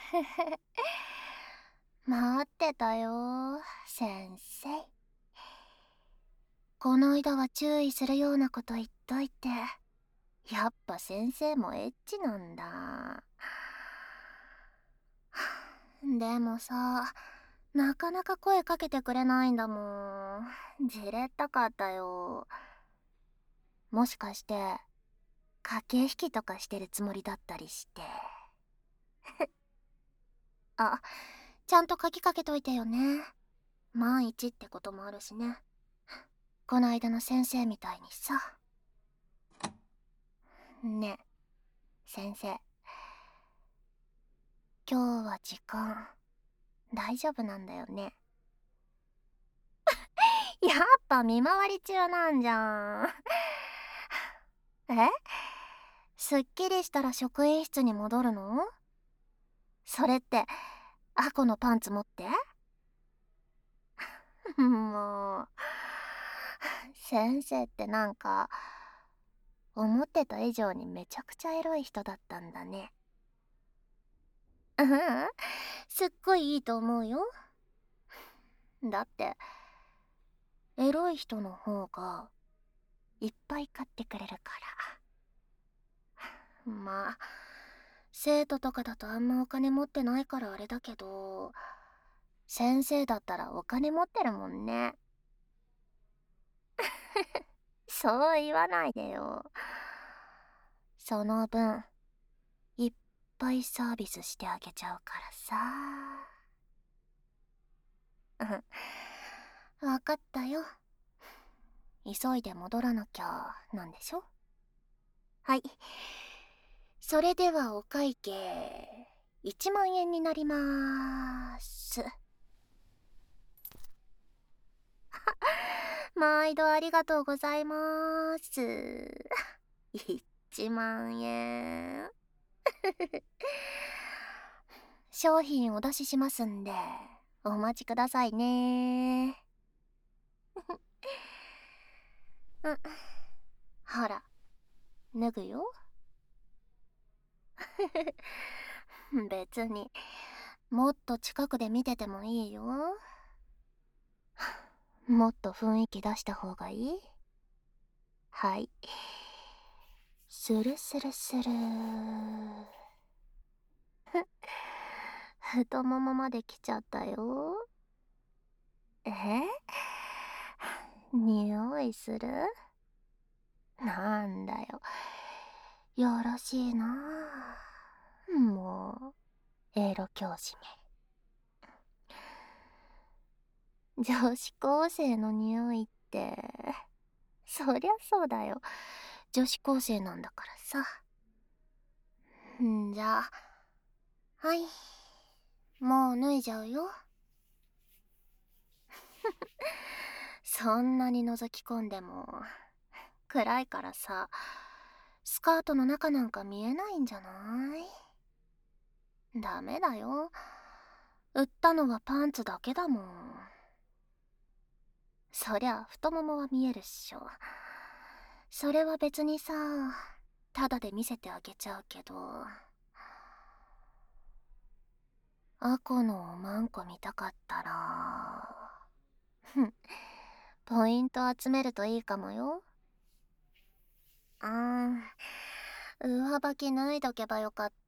待ってたよ、先生。この間は注意するようなこと言っといて、やっぱ先生もエッチなんだ。でもさ、なかなか声かけてくれないんだもん。じれったかったよ。もしかして、駆け引きとかしてるつもりだったりして。あ、ちゃんと鍵かけといてよね。万一ってこともあるしね。この間の先生みたいにさ。ねえ、先生。今日は時間、大丈夫なんだよね。やっぱ見回り中なんじゃん。え、すっきりしたら職員室に戻るの？それって、アコのパンツ持って？もう、先生ってなんか、思ってた以上にめちゃくちゃエロい人だったんだね。うん、すっごいいいと思うよ。だって、エロい人の方が、いっぱい買ってくれるから。まあ、生徒とかだとあんまお金持ってないからあれだけど、先生だったらお金持ってるもんね。そう言わないでよ。その分、いっぱいサービスしてあげちゃうからさ。うん、わかったよ。急いで戻らなきゃなんでしょ？はい。それではお会計、1万円になりまーす。毎度ありがとうございます。1万円。商品お出ししますんで、お待ちくださいね。うん。ほら、脱ぐよ。別に、もっと近くで見ててもいいよ。もっと雰囲気出した方がいい？はい。スルスルスルー。太ももまで来ちゃったよ。え？匂いする？なんだよ。よろしいな。もう、エロ教師め。女子高生の匂いって、そりゃそうだよ。女子高生なんだからさ。んじゃあ、はい。もう脱いじゃうよ。そんなに覗き込んでも、暗いからさ、スカートの中なんか見えないんじゃない？ダメだよ。売ったのはパンツだけだもん。そりゃ太ももは見えるっしょ。それは別にさ、ただで見せてあげちゃうけど、アコのおまんこ見たかったら、ふん、ポイント集めるといいかもよ。上履き脱いどけばよかった。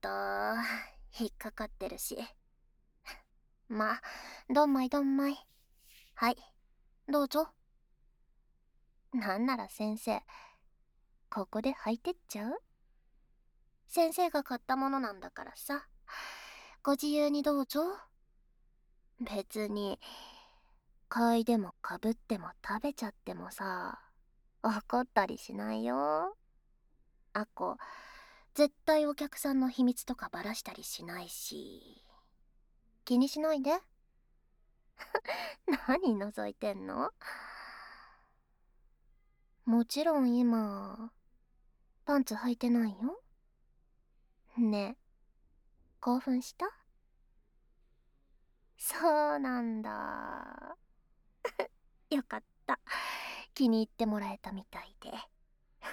引っかかってるし。まあ、どんまいどんまい。はい、どうぞ。なんなら先生、ここで履いてっちゃう？先生が買ったものなんだからさ。ご自由にどうぞ。別に、嗅いでもかぶっても食べちゃってもさ、怒ったりしないよ。あこ、絶対お客さんの秘密とかバラしたりしないし。気にしないで。何覗いてんの？もちろん今、パンツ履いてないよ。ねえ、興奮した？そうなんだ。よかった。気に入ってもらえたみたいで。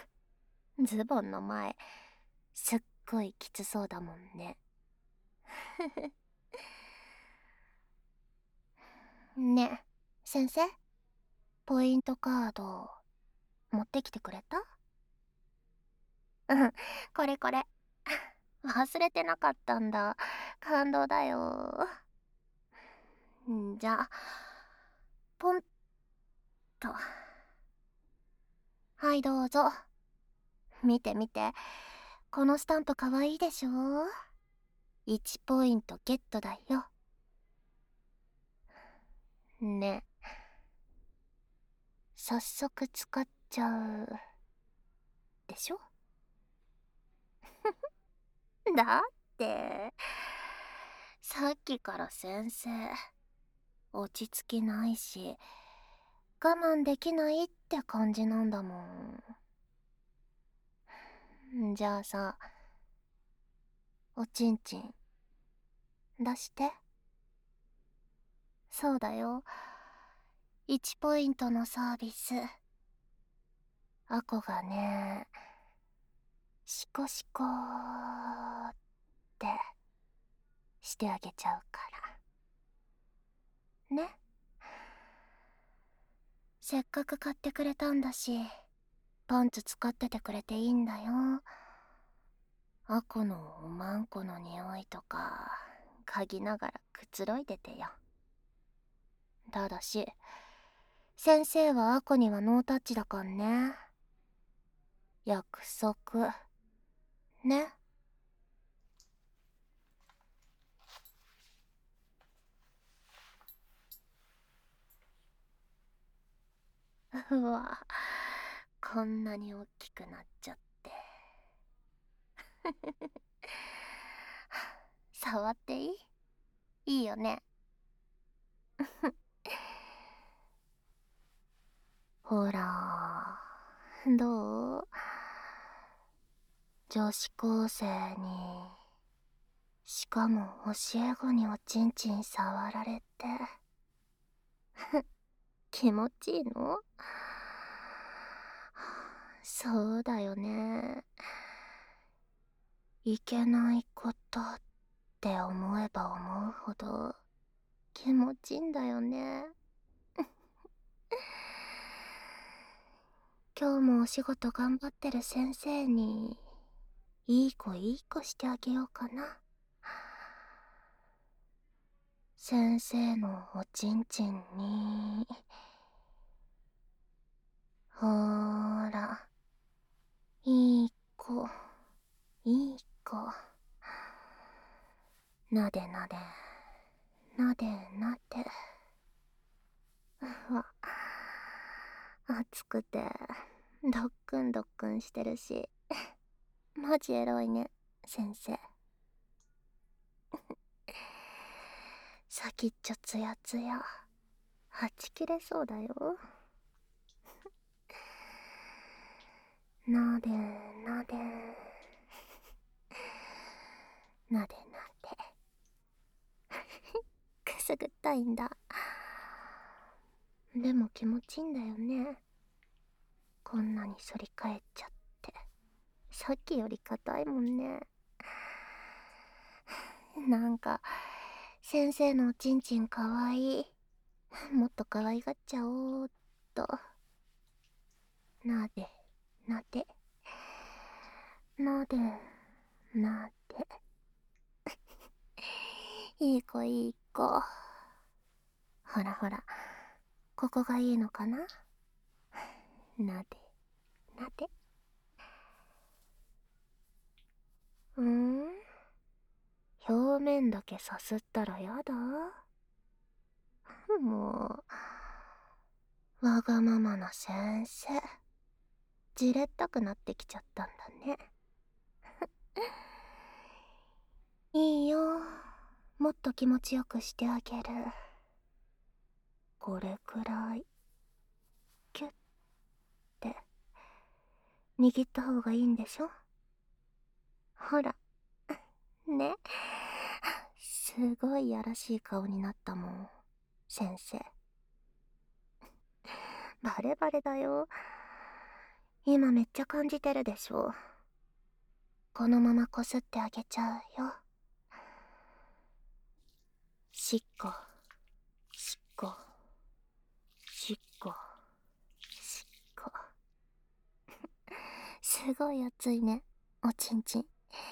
ズボンの前、すっごいきつそうだもんね。 ねえ、先生、ポイントカード持ってきてくれた？うん、これこれ。忘れてなかったんだ。感動だよ。じゃあ、ポンと。はいどうぞ。見て見て。このスタンプかわいいでしょ？ 1 ポイントゲットだよ。ね。早速使っちゃう。でしょ？だって、さっきから先生、落ち着きないし、我慢できないって感じなんだもん。じゃあさ、おちんちん、出して。そうだよ。1ポイントのサービス。アコがね、シコシコーってしてあげちゃうから。ね。せっかく買ってくれたんだし、パンツ使っててくれていいんだよ。アコのおまんこの匂いとか、嗅ぎながらくつろいでてよ。ただし、先生はアコにはノータッチだかんね。約束。ね。うわ、こんなに大きくなっちゃって。触っていい？いいよね。ほら、どう？女子高生に、しかも教え子におちんちん触られて、気持ちいいの？そうだよね。いけないことって思えば思うほど気持ちいいんだよね。今日もお仕事頑張ってる先生に、いい子いい子してあげようかな。先生のおちんちんに、ほーら、いい子、いい子。なでなで、なでなで。うわ、暑くて、ドックンドックンしてるし。マジエロいね、先生。先っちょツヤツヤ。はち切れそうだよ。なでなで。なでなで。くすぐったいんだ。でも気持ちいいんだよね。こんなに反り返っちゃって。さっきより硬いもんね。なんか、先生のおちんちんかわいい。もっと可愛がっちゃおうっと。なで、なで。なで、なで。いい子いい子。ほらほら、ここがいいのかな？なで、なで。表面だけさすったらやだ？もう、わがままな先生。じれったくなってきちゃったんだね。いいよ。もっと気持ちよくしてあげる。これくらい。キュッて。握った方がいいんでしょ？ほら。ね。すごいやらしい顔になったもん。先生。バレバレだよ。今めっちゃ感じてるでしょ。このままこすってあげちゃうよ。 しっこ、しっこ、しっこ、しっこ。すごい熱いね、おちんちん。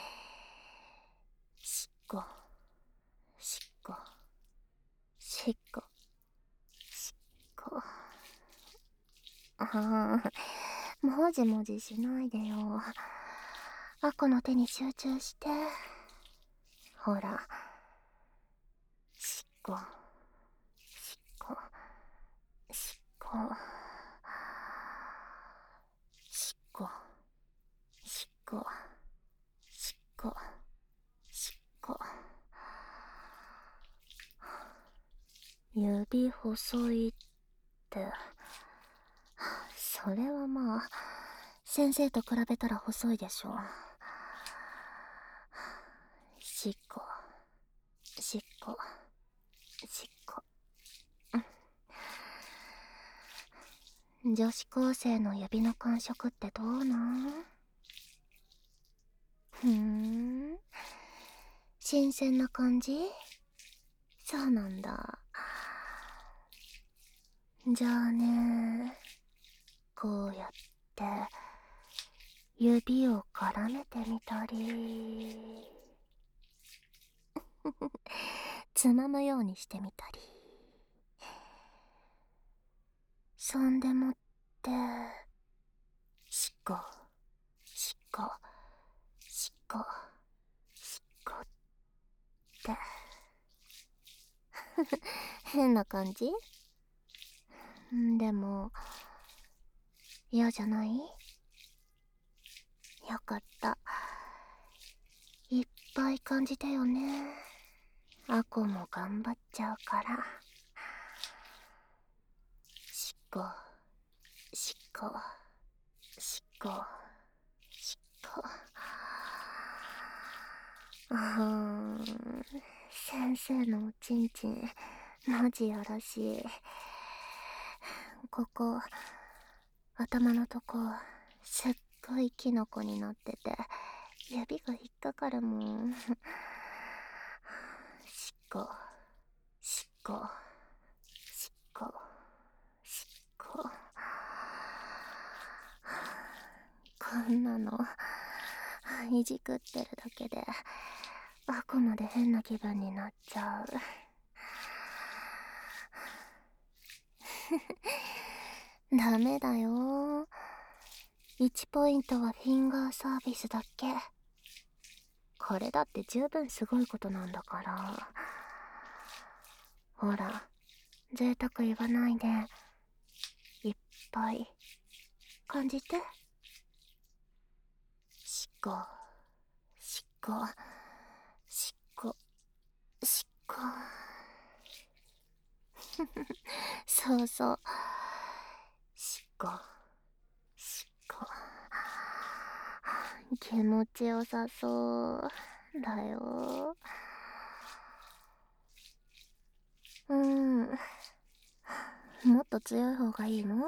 しっこ、しっこ、しっこ、しっこ。ああ、もじもじしないでよ。アコの手に集中して。ほら。しっこ、しっこ、しっこ、しっこ、しっこ、しっこ、しっこ。指細いって。それはまあ、先生と比べたら細いでしょ。しっこ、しっこ、しっこ。女子高生の指の感触ってどうなん？新鮮な感じ？そうなんだ。じゃあね、こうやって指を絡めてみたりつまむようにしてみたり、そんでもってしっこしっこしっこしっこって変な感じ？でも嫌じゃない？よかった。いっぱい感じてよね。アコも頑張っちゃうから。しっこしっこしっこしっこ。先生のおちんちんマジやらしい。ここ頭のとこすっごいキノコになってて指が引っかかるもん。しっこしっこしっこしっこ。こんなのいじくってるだけであくまで変な気分になっちゃう。ダメだよ。1ポイントはフィンガーサービスだっけ。これだって十分すごいことなんだから。ほら、贅沢言わないでいっぱい感じて。しっこしっこしっこしっこ。そうそう、しっこしっこ。気持ちよさそうだよ。もっと強い方がいいの？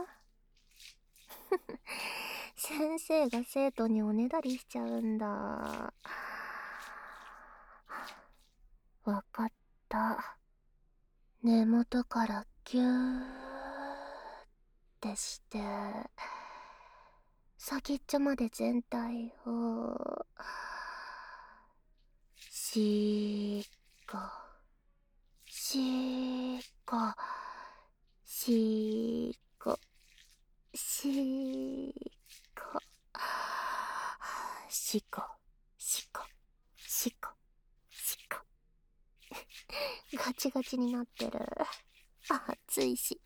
先生が生徒におねだりしちゃうんだ。わかった。根元からギューってして先っちょまで全体をしっこしっこしっこしっこしっこしっこしっこしっこ。ガチガチになってる。熱いし。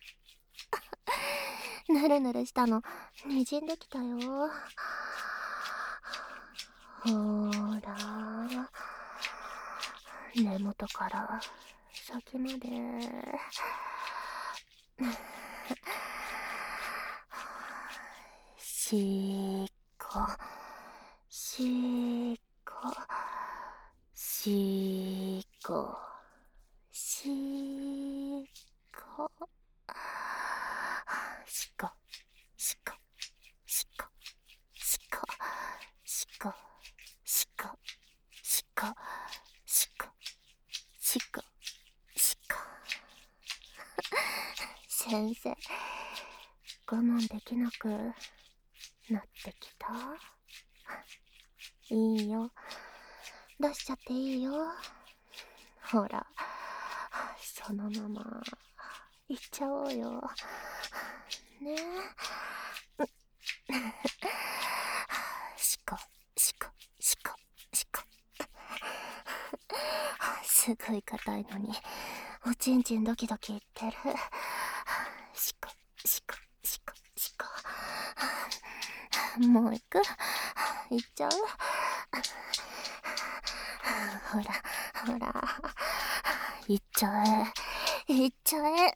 ぬるぬるしたのにじんできたよ。ほら、根元から先までしっこしっこしっこしっこしっこしっこしっこしっこしっこしっこしっこしっこしっこしっ先生、我慢できなくなってきた？いいよ、出しちゃっていいよ。ほら、そのままいっちゃおうよ。ねえ。しこしこしこしこ。すごい硬いのにおちんちんドキドキいってる。しこしこしこしこ。もう行く？行っちゃう？ほらほら、行っちゃえ行っちゃえ。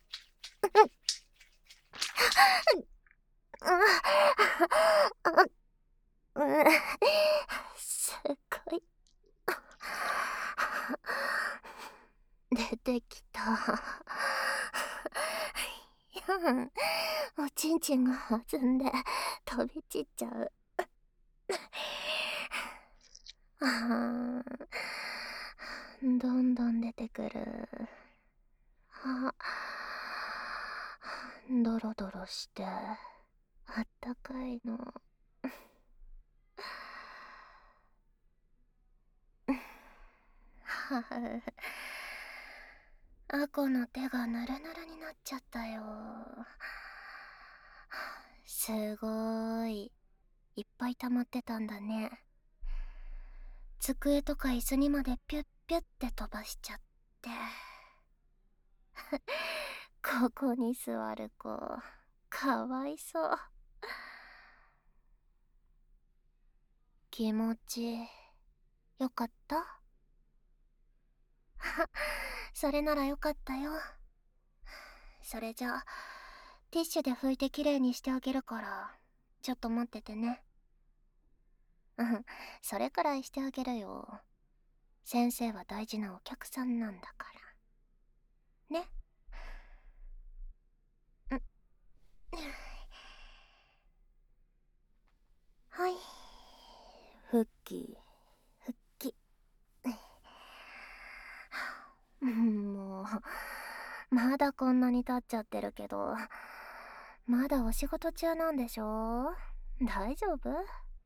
すごい出てきた。おちんちんが弾んで飛び散っちゃう。どんどん出てくる。ドロドロしてあったかいの。アコの手がヌルヌルになっちゃったよ。すごーい、いっぱい溜まってたんだね。机とか椅子にまでピュッピュッって飛ばしちゃって。ここに座る子かわいそう。気持ちよかった？それならよかったよ。それじゃあティッシュで拭いてきれいにしてあげるからちょっと待っててね。それくらいしてあげるよ。先生は大事なお客さんなんだからね。はい、復帰復帰。もうまだこんなに経っちゃってるけど、まだお仕事中なんでしょ？大丈夫？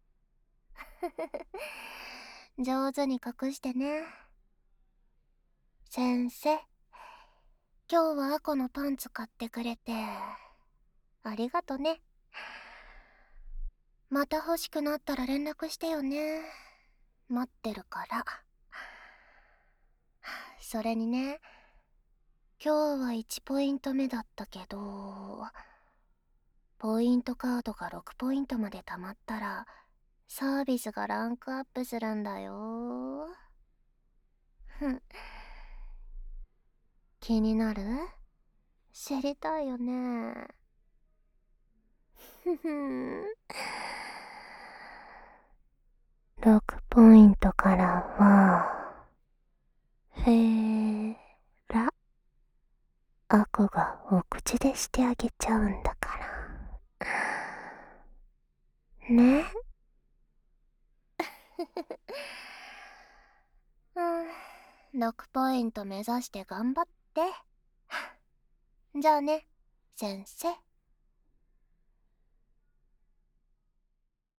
上手に隠してね。先生、今日はアコのパンツ買ってくれてありがとね。また欲しくなったら連絡してよね。待ってるから。それにね、今日は1ポイント目だったけど、ポイントカードが6ポイントまで貯まったらサービスがランクアップするんだよ。気になる？知りたいよね。6ポイントからはフェーラアコがお口でしてあげちゃうんだからね。6ポイント目指して頑張って。じゃあね、先生。